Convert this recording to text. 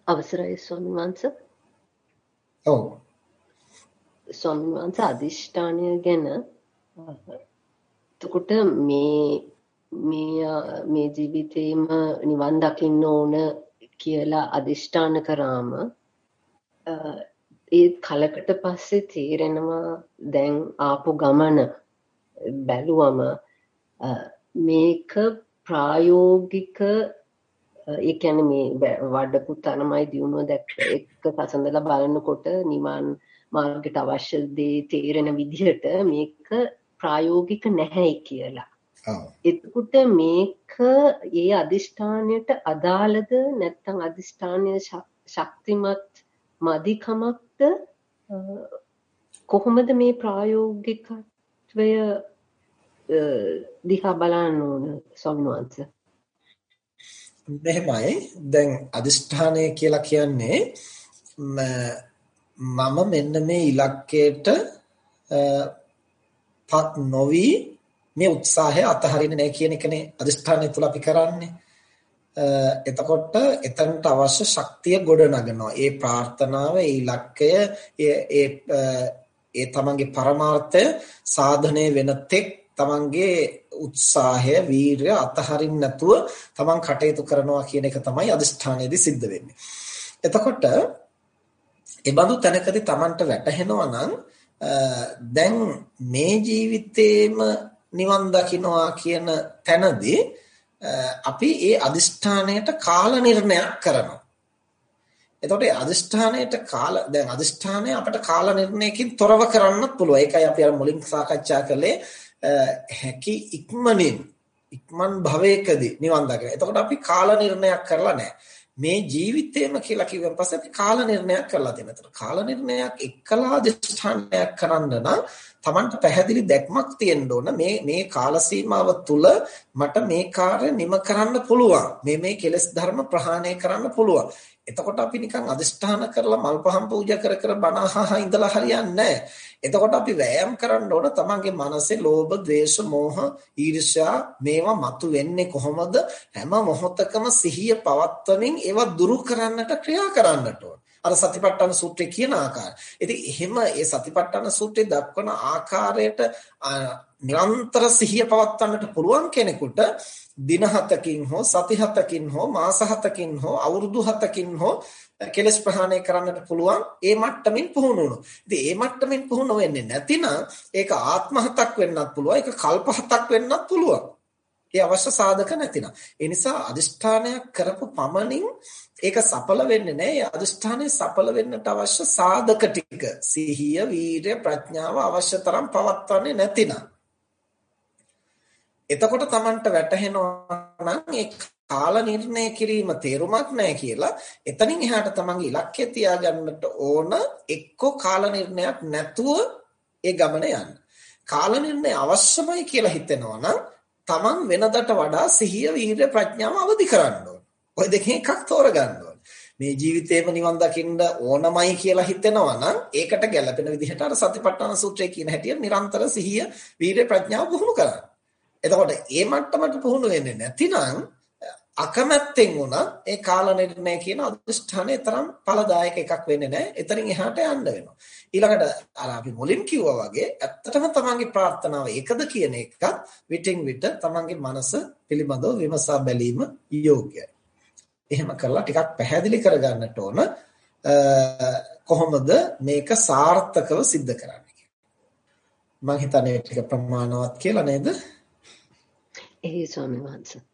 අවසරයි ස්වාමීන් වහන්සේ. ඔව්. ස්වාමීන් වහන්සේ අදිෂ්ඨානය ගැන එතකොට මේ ජීවිතේම නිවන් දකින්න ඕන කියලා අදිෂ්ඨාන කරාම ඒ කලකට පස්සේ තේරෙනවා දැන් ආපු ගමන බැලුවම මේක ප්‍රායෝගික ඒ කියන්නේ මේ වඩපු තරමයි දියුණුව දැක්ක එක පසඳලා බලනකොට නිවන් මාර්ගයට අවශ්‍ය දේ තේරෙන විදිහට මේක ප්‍රායෝගික නැහැයි කියලා. එතකොට මේක ඒ අදිෂ්ඨානයට අදාළද නැත්නම් අදිෂ්ඨානය ශක්තිමත් මදිකමක්ද කොහොමද මේ ප්‍රායෝගිකත්වය දිහා බලන්න ඕන ස්වාමීන් වහන්සේ? මෙහෙමයි දැන් අදිෂ්ඨානය කියලා කියන්නේ මම මෙන්න මේ ඉලක්කයට පත් නොවි මේ උත්සාහය අතහරින්නේ නැහැ කියන එකනේ අදිෂ්ඨානය තුල අපි කරන්නේ. එතකොට එතනට අවශ්‍ය ශක්තිය ගොඩනගනවා. ඒ ප්‍රාර්ථනාව, ඒ ඉලක්කය, ඒ තමන්ගේ පරමාර්ථය සාධනය වෙන තෙක් තමන්ගේ උත්සාහය, වීරිය අතහරින්න නැතුව තමන් කටයුතු කරනවා කියන එක තමයි අදිෂ්ඨානයේදී සිද්ධ වෙන්නේ. එතකොට ඒ බඳු තැනකදී තමන්ට වැටහෙනවා නම් දැන් මේ ජීවිතේම නිවන් දකින්නවා කියන තැනදී අපි ඒ අදිෂ්ඨානයට කාල නිර්ණයක් කරනවා. එතකොට අදිෂ්ඨානයට දැන් අදිෂ්ඨානය අපිට කාල නිර්ණයකින් තොරව කරන්නත් පුළුවන්. ඒකයි අපි අර මුලින් සාකච්ඡා කළේ හැකි ඉක්මන් භවයකදී නිවන් දකින. එතකොට අපි කාල නිර්ණයක් කරලා නැහැ. මේ ජීවිතේම කියලා කිව්වන් පස්සේ අපි කාල නිර්ණයක් කරලා දෙනවා. එතකොට කාල නිර්ණයක් එක්කලා අදිෂ්ඨානයක් කරන්න නම් Tamanට පැහැදිලි දැක්මක් තියෙන්න ඕන. මේ කාල සීමාව තුල මට මේ කාර්ය නිම කරන්න පුළුවන්. මේ කෙලෙස් ධර්ම ප්‍රහාණය කරන්න පුළුවන්. එතකොට අපි නිකන් අදිෂ්ඨාන කරලා මල් පහන් පූජා කර බණ අහහා ඉඳලා හරියන්නේ නැහැ. එතකොට අපි වෑයම් කරන්න ඕන තමන්ගේ මනසේ ලෝභ, ද්වේෂ, මෝහ, ඊර්ෂ්‍යා මේවා මතු වෙන්නේ කොහොමද? හැම මොහොතකම සිහිය පවත්වමින් ඒවා දුරු කරන්නට ක්‍රියා කරන්නට ඕන. අර සතිපට්ඨාන සූත්‍රයේ කියන ආකාරය. ඉතින් එහෙම ඒ සතිපට්ඨාන සූත්‍රයේ දක්වන ආකාරයට නිරන්තර සිහිය පවත්වන්නට පුළුවන් කෙනෙකුට දින 7කින් හෝ සති 7කින් හෝ මාස 7කින් හෝ අවුරුදු 7කින් හෝ කෙලස් ප්‍රහාණය කරන්නට පුළුවන් ඒ මට්ටමින් පුහුණු වුණොත්. ඉතින් ඒ මට්ටමින් පුහුණු වෙන්නේ නැතිනම් ඒක ආත්ම 7ක් වෙන්නත් පුළුවන්, ඒක කල්ප 7ක් වෙන්නත් පුළුවන්. ඒ අවශ්‍ය සාධක නැතිනම්. ඒ නිසා අදිෂ්ඨානයක් කරපු පමණින් ඒක සඵල වෙන්නේ නැහැ. ඒ අදිෂ්ඨානය සඵල වෙන්නට අවශ්‍ය සාධක ටික සිහිය, වීරිය, ප්‍රඥාව අවශ්‍ය තරම් පවත්වන්නේ නැතිනම් එතකොට Tamanට වැටහෙනවා නම් ඒ කාල නිර්ණය කිරීම තේරුමක් නැහැ කියලා එතනින් එහාට තමන්ගේ ඉලක්කය තියාගන්නට ඕන එක්කෝ කාල නිර්ණයක් නැතුව ඒ ගමන යන්න. කාල නිර්ණය අවශ්‍යමයි කියලා හිතෙනවා නම් තමන් වෙනදට වඩා සිහිය, වීරිය, ප්‍රඥාව අවදි කරන්න ඕන. ඔය දෙකෙන් එකක් තෝරගන්න ඕන. මේ ජීවිතේම නිවන් දකින්න ඕනමයි කියලා හිතෙනවා නම් ඒකට ගැළපෙන විදිහට අර සතිපට්ඨාන සූත්‍රයේ කියන හැටියට නිරන්තර සිහිය, වීරිය, ප්‍රඥාව පුහුණු කරන්න. එතකොට මේ මට්ටමට පුහුණු වෙන්නේ නැතිනම් අකමැත්තෙන් වුණා ඒ කාල නිර්ණය කියන අදිෂ්ඨානයේ තරම් ඵලදායක එකක් වෙන්නේ නැහැ. එතනින් එහාට යන්න වෙනවා. ඊළඟට අර අපි මුලින් කිව්වා වගේ ඇත්තටම තමන්ගේ ප්‍රාර්ථනාව ඒකද කියන එකත් විටින් විට තමන්ගේ මනස පිළිබඳව විමසා බැලීම යෝග්‍යයි. එහෙම කරලා ටිකක් පැහැදිලි කරගන්නට ඕන කොහොමද මේක සාර්ථකව සිද්ධ කරන්නේ කියලා. මම හිතන්නේ ටික ප්‍රමාණවත් කියලා නේද? ඒ ස්වාමීන් වහන්සේ